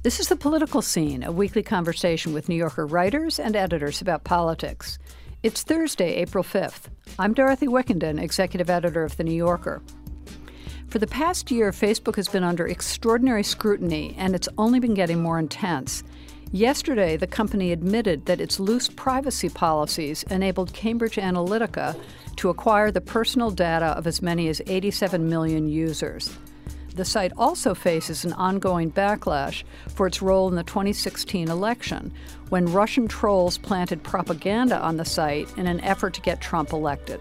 This is The Political Scene, a weekly conversation with New Yorker writers and editors about politics. It's Thursday, April 5th. I'm Dorothy Wickenden, executive editor of The New Yorker. For the past year, Facebook has been under extraordinary scrutiny, and it's only been getting more intense. Yesterday, the company admitted that its loose privacy policies enabled Cambridge Analytica to acquire the personal data of as many as 87 million users. The site also faces an ongoing backlash for its role in the 2016 election, when Russian trolls planted propaganda on the site in an effort to get Trump elected.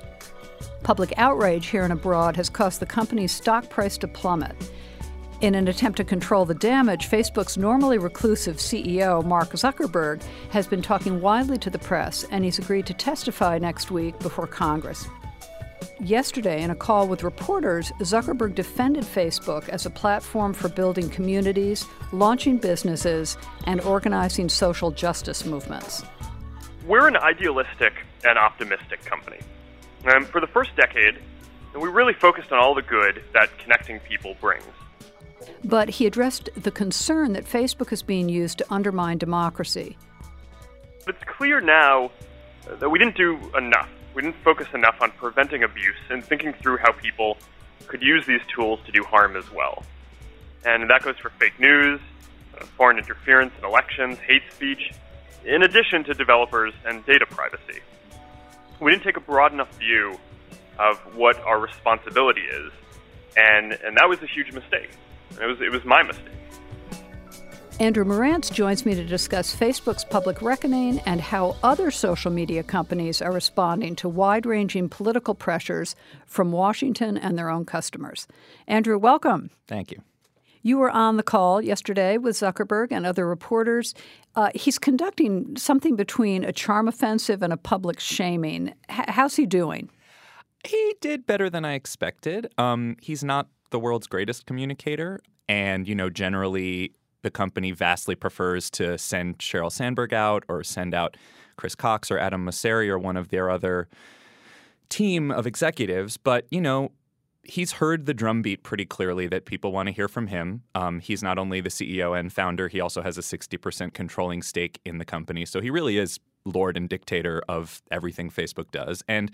Public outrage here and abroad has caused the company's stock price to plummet. In an attempt to control the damage, Facebook's normally reclusive CEO, Mark Zuckerberg, has been talking widely to the press, and he's agreed to testify next week before Congress. Yesterday, in a call with reporters, Zuckerberg defended Facebook as a platform for building communities, launching businesses, and organizing social justice movements. We're an idealistic and optimistic company. For the first decade, we really focused on all the good that connecting people brings. But he addressed the concern that Facebook is being used to undermine democracy. It's clear now that we didn't do enough. We didn't focus enough on preventing abuse and thinking through how people could use these tools to do harm as well. And that goes for fake news, foreign interference in elections, hate speech, in addition to developers and data privacy. We didn't take a broad enough view of what our responsibility is, and that was a huge mistake. It was my mistake. Andrew Marantz joins me to discuss Facebook's public reckoning and how other social media companies are responding to wide-ranging political pressures from Washington and their own customers. Andrew, welcome. Thank you. You were on the call yesterday with Zuckerberg and other reporters. He's conducting something between a charm offensive and a public shaming. How's he doing? He did better than I expected. He's not the world's greatest communicator, and, generally the company vastly prefers to send Sheryl Sandberg out or send out Chris Cox or Adam Mosseri or one of their other team of executives. But, he's heard the drumbeat pretty clearly that people want to hear from him. He's not only the CEO and founder, he also has a 60% controlling stake in the company. So he really is lord and dictator of everything Facebook does. And,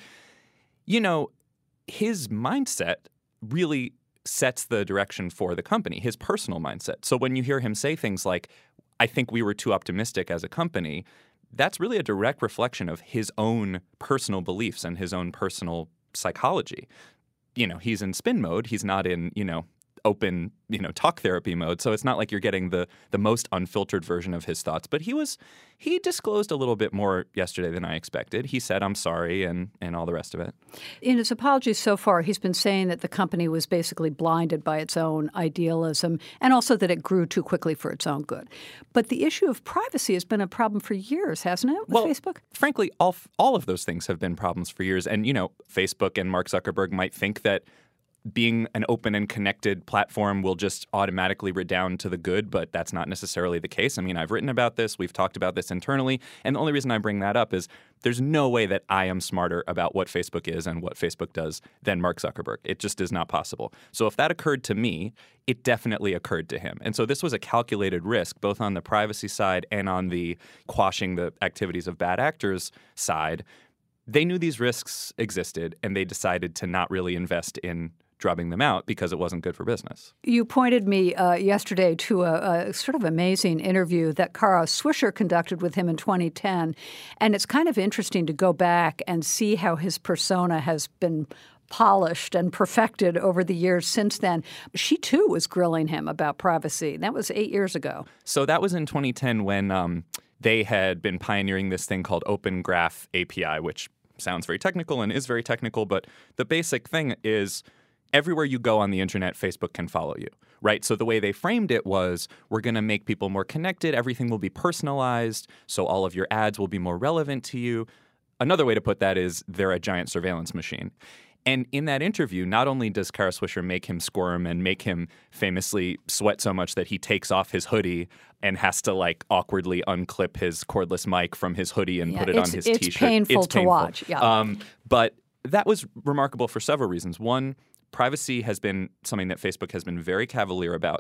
his mindset really sets the direction for the company, his personal mindset. So when you hear him say things like, I think we were too optimistic as a company, that's really a direct reflection of his own personal beliefs and his own personal psychology. He's in spin mode. He's not in, open, talk therapy mode. So it's not like you're getting the most unfiltered version of his thoughts. But he disclosed a little bit more yesterday than I expected. He said, I'm sorry, and all the rest of it. In his apologies so far, he's been saying that the company was basically blinded by its own idealism and also that it grew too quickly for its own good. But the issue of privacy has been a problem for years, hasn't it, with Facebook? Frankly, all of those things have been problems for years. And, Facebook and Mark Zuckerberg might think that being an open and connected platform will just automatically redound to the good, but that's not necessarily the case. I mean, I've written about this. We've talked about this internally. And the only reason I bring that up is there's no way that I am smarter about what Facebook is and what Facebook does than Mark Zuckerberg. It just is not possible. So if that occurred to me, it definitely occurred to him. And so this was a calculated risk, both on the privacy side and on the quashing the activities of bad actors side. They knew these risks existed, and they decided to not really invest in drubbing them out because it wasn't good for business. You pointed me yesterday to a sort of amazing interview that Kara Swisher conducted with him in 2010. And it's kind of interesting to go back and see how his persona has been polished and perfected over the years since then. She, too, was grilling him about privacy. That was 8 years ago. So that was in 2010 when they had been pioneering this thing called Open Graph API, which sounds very technical and is very technical. But the basic thing is everywhere you go on the internet, Facebook can follow you, right? So the way they framed it was, we're going to make people more connected. Everything will be personalized, so all of your ads will be more relevant to you. Another way to put that is they're a giant surveillance machine. And in that interview, not only does Kara Swisher make him squirm and make him famously sweat so much that he takes off his hoodie and has to awkwardly unclip his cordless mic from his hoodie and put it on his T-shirt. It's painful to watch. Yeah. But that was remarkable for several reasons. One, privacy has been something that Facebook has been very cavalier about.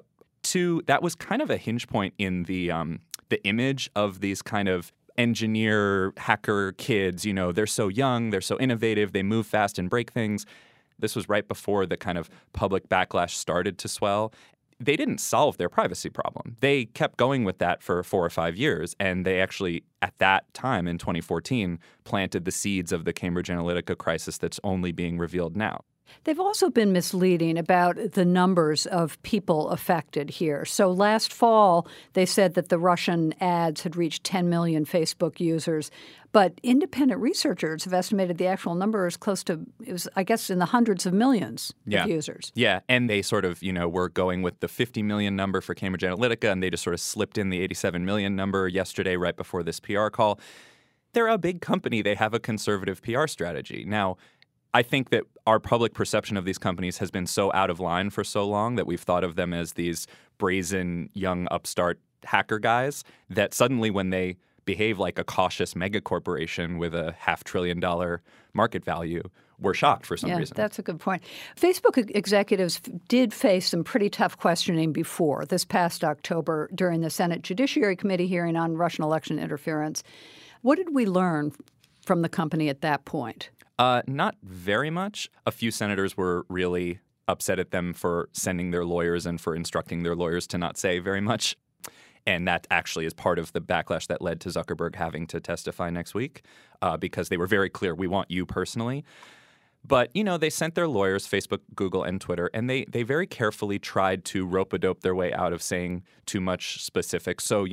that was kind of a hinge point in the image of these kind of engineer hacker kids. You know, they're so young, they're so innovative, they move fast and break things. This was right before the kind of public backlash started to swell. They didn't solve their privacy problem. They kept going with that for 4 or 5 years, and they actually, at that time in 2014, planted the seeds of the Cambridge Analytica crisis that's only being revealed now. They've also been misleading about the numbers of people affected here. So last fall, they said that the Russian ads had reached 10 million Facebook users. But independent researchers have estimated the actual number is close to, it was, I guess, in the hundreds of millions of users. Yeah, and they sort of, were going with the 50 million number for Cambridge Analytica, and they just sort of slipped in the 87 million number yesterday right before this PR call. They're a big company. They have a conservative PR strategy. Now, I think that our public perception of these companies has been so out of line for so long that we've thought of them as these brazen, young, upstart hacker guys that suddenly when they behave like a cautious megacorporation with a $500 billion market value, we're shocked for some reason. That's a good point. Facebook executives did face some pretty tough questioning before this past October during the Senate Judiciary Committee hearing on Russian election interference. What did we learn from the company at that point? Not very much. A few senators were really upset at them for sending their lawyers and for instructing their lawyers to not say very much. And that actually is part of the backlash that led to Zuckerberg having to testify next week because they were very clear, we want you personally. But, they sent their lawyers, Facebook, Google, and Twitter, and they very carefully tried to rope-a-dope their way out of saying too much specifics. So,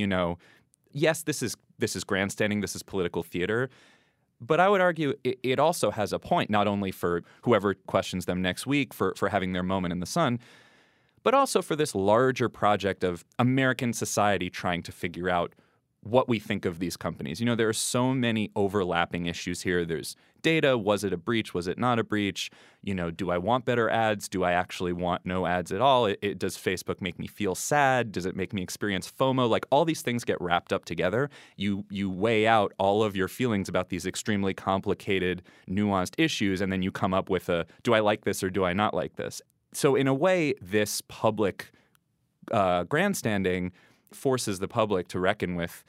yes, this is grandstanding, this is political theater. But I would argue it also has a point, not only for whoever questions them next week for having their moment in the sun, but also for this larger project of American society trying to figure out what we think of these companies. There are so many overlapping issues here. There's data. Was it a breach? Was it not a breach? Do I want better ads? Do I actually want no ads at all? Does Facebook make me feel sad? Does it make me experience FOMO? Like all these things get wrapped up together. You weigh out all of your feelings about these extremely complicated, nuanced issues, and then you come up with do I like this or do I not like this? So in a way, this public grandstanding forces the public to reckon with,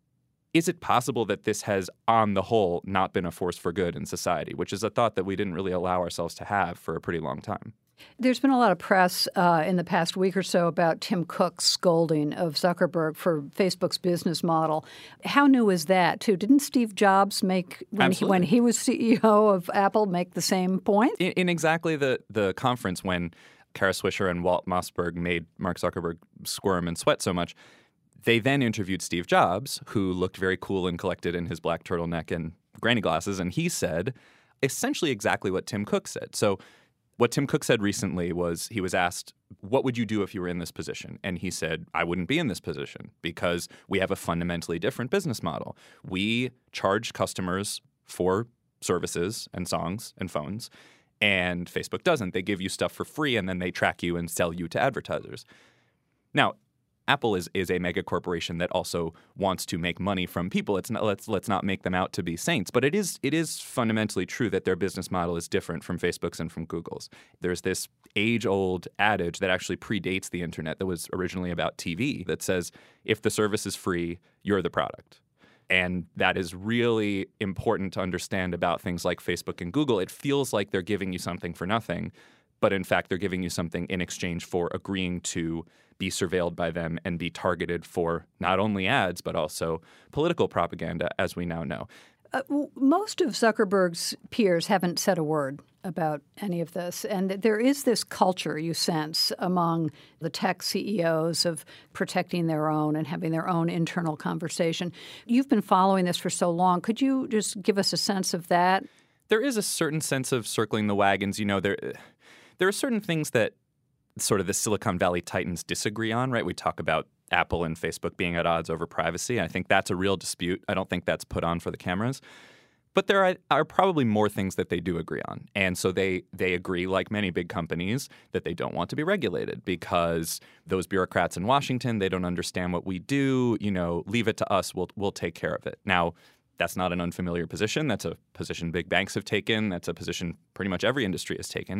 is it possible that this has, on the whole, not been a force for good in society, which is a thought that we didn't really allow ourselves to have for a pretty long time. There's been a lot of press in the past week or so about Tim Cook's scolding of Zuckerberg for Facebook's business model. How new is that, too? Didn't Steve Jobs when he was CEO of Apple, make the same point? In exactly the conference when Kara Swisher and Walt Mossberg made Mark Zuckerberg squirm and sweat so much, they then interviewed Steve Jobs, who looked very cool and collected in his black turtleneck and granny glasses, and he said essentially exactly what Tim Cook said. So what Tim Cook said recently was he was asked, what would you do if you were in this position? And he said, I wouldn't be in this position because we have a fundamentally different business model. We charge customers for services and songs and phones, and Facebook doesn't. They give you stuff for free, and then they track you and sell you to advertisers. Now, Apple is a mega corporation that also wants to make money from people. It's not, let's not make them out to be saints. But it is fundamentally true that their business model is different from Facebook's and from Google's. There's this age-old adage that actually predates the internet that was originally about TV that says, if the service is free, you're the product. And that is really important to understand about things like Facebook and Google. It feels like they're giving you something for nothing, but in fact, they're giving you something in exchange for agreeing to be surveilled by them and be targeted for not only ads, but also political propaganda, as we now know. Most of Zuckerberg's peers haven't said a word about any of this. And there is this culture, you sense, among the tech CEOs of protecting their own and having their own internal conversation. You've been following this for so long. Could you just give us a sense of that? There is a certain sense of circling the wagons. There are certain things that sort of the Silicon Valley titans disagree on, right? We talk about Apple and Facebook being at odds over privacy. I think that's a real dispute. I don't think that's put on for the cameras. But there are probably more things that they do agree on. And so they agree, like many big companies, that they don't want to be regulated because those bureaucrats in Washington, they don't understand what we do. Leave it to us. We'll take care of it. Now, that's not an unfamiliar position. That's a position big banks have taken. That's a position pretty much every industry has taken.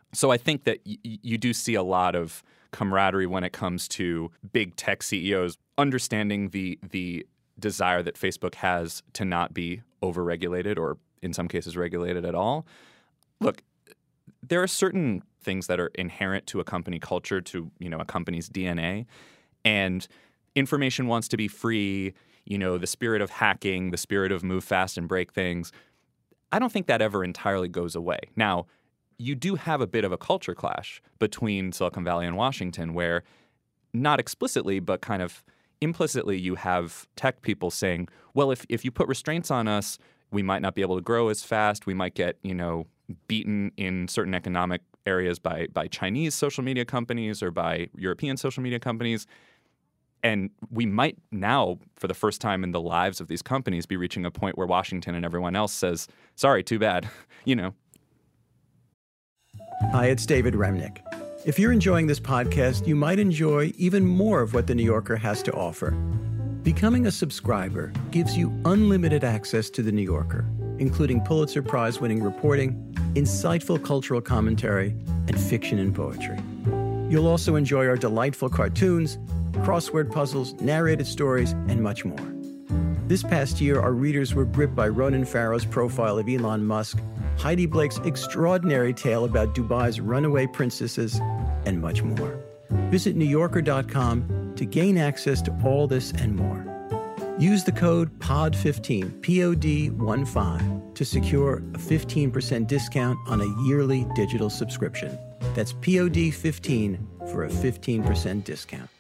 So I think that you do see a lot of camaraderie when it comes to big tech CEOs understanding the desire that Facebook has to not be overregulated or in some cases regulated at all. Look, there are certain things that are inherent to a company culture, to, a company's DNA, and information wants to be free, the spirit of hacking, the spirit of move fast and break things. I don't think that ever entirely goes away. Now, you do have a bit of a culture clash between Silicon Valley and Washington where not explicitly, but kind of implicitly you have tech people saying, well, if you put restraints on us, we might not be able to grow as fast. We might get, beaten in certain economic areas by Chinese social media companies or by European social media companies. And we might now, for the first time in the lives of these companies, be reaching a point where Washington and everyone else says, sorry, too bad, Hi, it's David Remnick. If you're enjoying this podcast, you might enjoy even more of what The New Yorker has to offer. Becoming a subscriber gives you unlimited access to The New Yorker, including Pulitzer Prize-winning reporting, insightful cultural commentary, and fiction and poetry. You'll also enjoy our delightful cartoons, crossword puzzles, narrated stories, and much more. This past year, our readers were gripped by Ronan Farrow's profile of Elon Musk, Heidi Blake's extraordinary tale about Dubai's runaway princesses, and much more. Visit NewYorker.com to gain access to all this and more. Use the code POD15, POD15, to secure a 15% discount on a yearly digital subscription. That's POD15 for a 15% discount.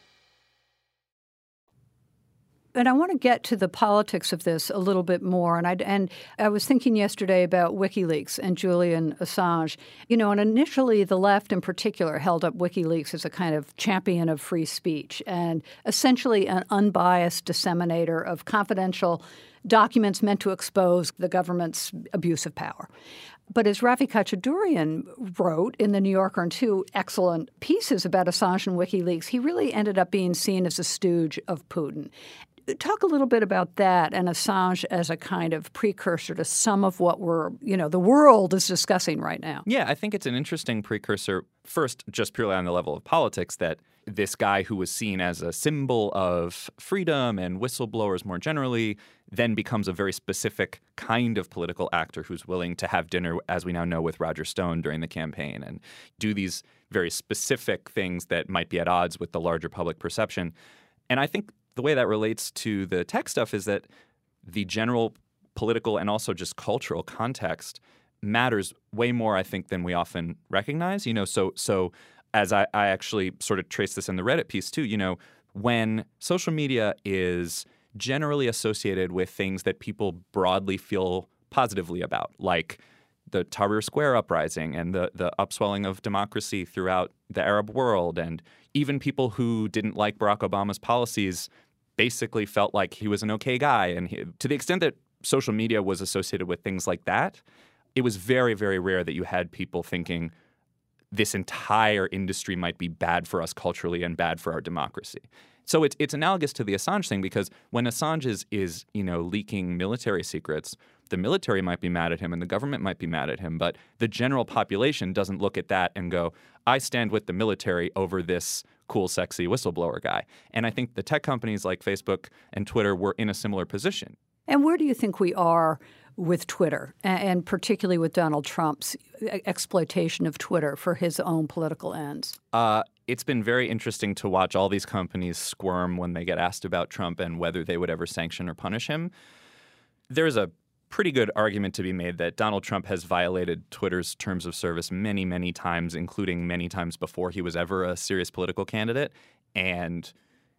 And I want to get to the politics of this a little bit more. And I was thinking yesterday about WikiLeaks and Julian Assange. And initially the left in particular held up WikiLeaks as a kind of champion of free speech and essentially an unbiased disseminator of confidential documents meant to expose the government's abuse of power. But as Ravi Kachadurian wrote in The New Yorker in two excellent pieces about Assange and WikiLeaks, he really ended up being seen as a stooge of Putin. Talk a little bit about that and Assange as a kind of precursor to some of what the world is discussing right now. Yeah, I think it's an interesting precursor, first, just purely on the level of politics, that this guy who was seen as a symbol of freedom and whistleblowers more generally then becomes a very specific kind of political actor who's willing to have dinner, as we now know, with Roger Stone during the campaign and do these very specific things that might be at odds with the larger public perception. And I think the way that relates to the tech stuff is that the general political and also just cultural context matters way more, I think, than we often recognize. So as I actually sort of trace this in the Reddit piece too, when social media is generally associated with things that people broadly feel positively about, like the Tahrir Square uprising and the upswelling of democracy throughout the Arab world, and even people who didn't like Barack Obama's policies basically felt like he was an okay guy. And to the extent that social media was associated with things like that, it was very, very rare that you had people thinking this entire industry might be bad for us culturally and bad for our democracy. So it's analogous to the Assange thing, because when Assange is leaking military secrets, the military might be mad at him and the government might be mad at him, but the general population doesn't look at that and go, I stand with the military over this cool, sexy whistleblower guy. And I think the tech companies like Facebook and Twitter were in a similar position. And where do you think we are with Twitter, and particularly with Donald Trump's exploitation of Twitter for his own political ends? It's been very interesting to watch all these companies squirm when they get asked about Trump and whether they would ever sanction or punish him. There's a pretty good argument to be made that Donald Trump has violated Twitter's terms of service many, many times, including many times before he was ever a serious political candidate. And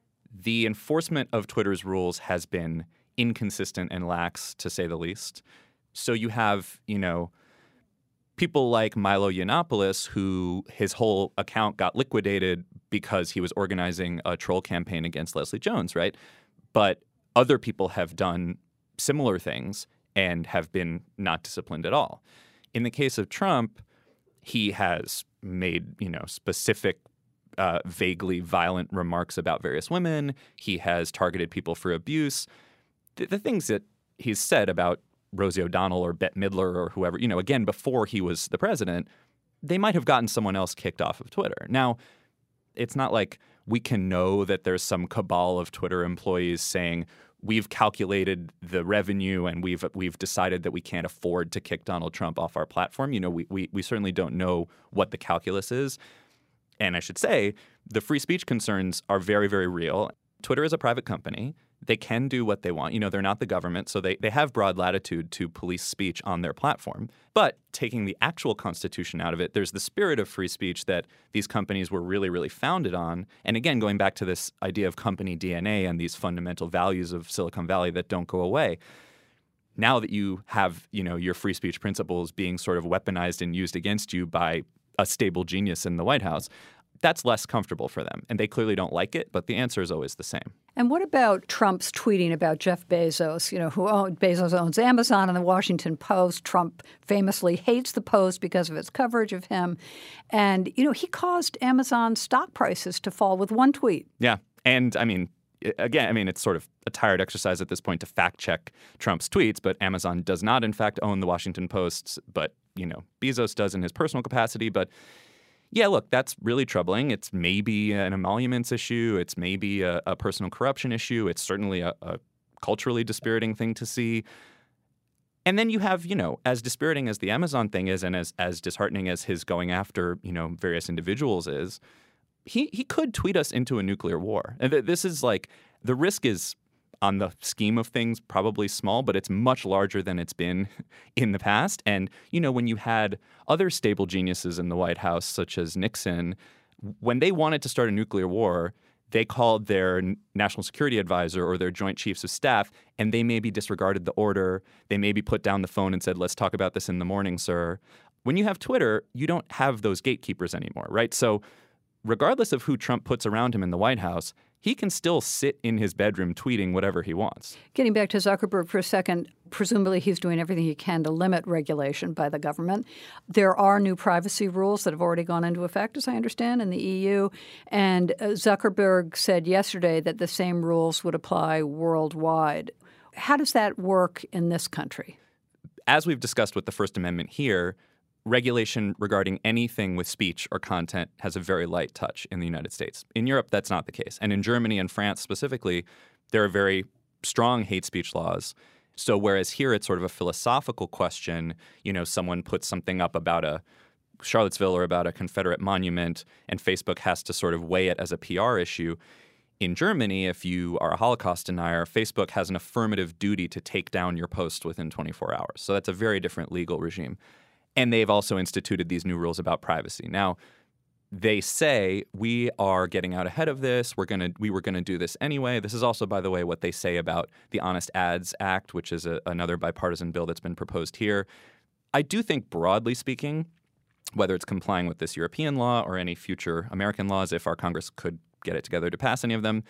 the enforcement of Twitter's rules has been inconsistent and lax, to say the least. So you have, people like Milo Yiannopoulos, who his whole account got liquidated because he was organizing a troll campaign against Leslie Jones, right? But other people have done similar things and have been not disciplined at all. In the case of Trump, he has made, specific, vaguely violent remarks about various women. He has targeted people for abuse. The things that he's said about Rosie O'Donnell or Bette Midler or whoever, again, before he was the president, they might have gotten someone else kicked off of Twitter. Now, it's not like we can know that there's some cabal of Twitter employees saying, we've calculated the revenue and we've decided that we can't afford to kick Donald Trump off our platform. You know, we certainly don't know what the calculus is. And I should say, the free speech concerns are very, very real. Twitter is a private company. They can do what they want. You know, they're not the government, so they have broad latitude to police speech on their platform. But taking the actual Constitution out of it, there's the spirit of free speech that these companies were really, really founded on. And again, going back to this idea of company DNA and these fundamental values of Silicon Valley that don't go away. Now that you have, you know, your free speech principles being sort of weaponized and used against you by a stable genius in the White House, that's less comfortable for them. And they clearly don't like it, but the answer is always the same. And what about Trump's tweeting about Jeff Bezos, you know, Bezos owns Amazon and the Washington Post. Trump famously hates the Post because of its coverage of him. And, you know, he caused Amazon stock prices to fall with one tweet. Yeah. And I mean, again, it's sort of a tired exercise at this point to fact check Trump's tweets, but Amazon does not, in fact, own the Washington Post. But, you know, Bezos does in his personal capacity. But yeah, look, that's really troubling. It's maybe an emoluments issue. It's maybe a personal corruption issue. It's certainly a culturally dispiriting thing to see. And then you have, you know, as dispiriting as the Amazon thing is and as disheartening as his going after, you know, various individuals is, he could tweet us into a nuclear war. And this is like, the risk is, on the scheme of things, probably small, but it's much larger than it's been in the past. And, you know, when you had other stable geniuses in the White House, such as Nixon, when they wanted to start a nuclear war, they called their national security advisor or their joint chiefs of staff, and they maybe disregarded the order. They maybe put down the phone and said, let's talk about this in the morning, sir. When you have Twitter, you don't have those gatekeepers anymore, right? So regardless of who Trump puts around him in the White House, he can still sit in his bedroom tweeting whatever he wants. Getting back to Zuckerberg for a second, presumably he's doing everything he can to limit regulation by the government. There are new privacy rules that have already gone into effect, as I understand, in the EU. And Zuckerberg said yesterday that the same rules would apply worldwide. How does that work in this country? As we've discussed with the First Amendment here, regulation regarding anything with speech or content has a very light touch in the United States. In Europe, that's not the case. And in Germany and France specifically, there are very strong hate speech laws. So whereas here it's sort of a philosophical question, you know, someone puts something up about a Charlottesville or about a Confederate monument, and Facebook has to sort of weigh it as a PR issue. In Germany, if you are a Holocaust denier, Facebook has an affirmative duty to take down your post within 24 hours. So that's a very different legal regime. And they've also instituted these new rules about privacy. Now, they say we are getting out ahead of this. We were gonna do this anyway. This is also, by the way, what they say about the Honest Ads Act, which is another bipartisan bill that's been proposed here. I do think, broadly speaking, whether it's complying with this European law or any future American laws, if our Congress could get it together to pass any of them,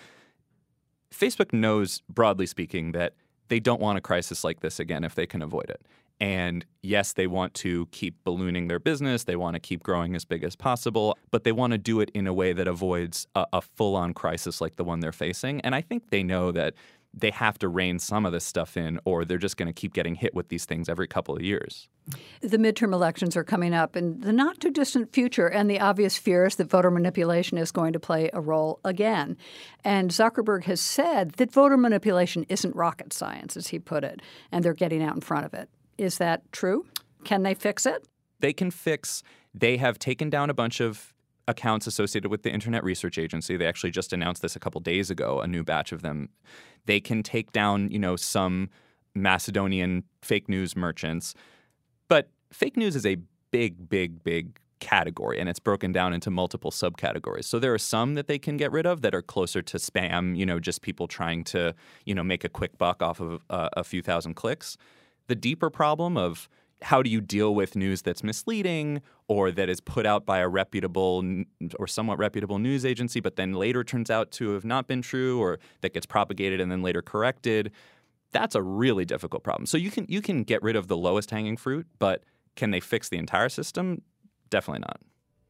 Facebook knows, broadly speaking, that they don't want a crisis like this again if they can avoid it. And yes, they want to keep ballooning their business. They want to keep growing as big as possible, but they want to do it in a way that avoids a full-on crisis like the one they're facing. And I think they know that they have to rein some of this stuff in, or they're just going to keep getting hit with these things every couple of years. The midterm elections are coming up in the not-too-distant future, and the obvious fear is that voter manipulation is going to play a role again. And Zuckerberg has said that voter manipulation isn't rocket science, as he put it, and they're getting out in front of it. Is that true? Can they fix it? They can fix. They have taken down a bunch of accounts associated with the Internet Research Agency. They actually just announced this a couple days ago, a new batch of them. They can take down, you know, some Macedonian fake news merchants. But fake news is a big, big, big category, and it's broken down into multiple subcategories. So there are some that they can get rid of that are closer to spam, you know, just people trying to, you know, make a quick buck off of a few thousand clicks. The deeper problem of how do you deal with news that's misleading or that is put out by a reputable or somewhat reputable news agency, but then later turns out to have not been true, or that gets propagated and then later corrected, that's a really difficult problem. So you can get rid of the lowest hanging fruit, but can they fix the entire system? Definitely not.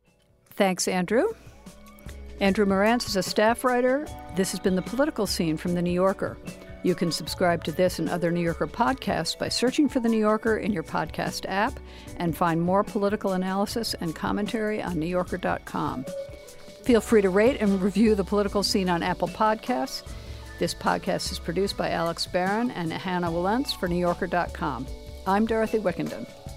Thanks, Andrew. Andrew Marantz is a staff writer. This has been The Political Scene from The New Yorker. You can subscribe to this and other New Yorker podcasts by searching for The New Yorker in your podcast app and find more political analysis and commentary on NewYorker.com. Feel free to rate and review The Political Scene on Apple Podcasts. This podcast is produced by Alex Barron and Hannah Walentz for NewYorker.com. I'm Dorothy Wickenden.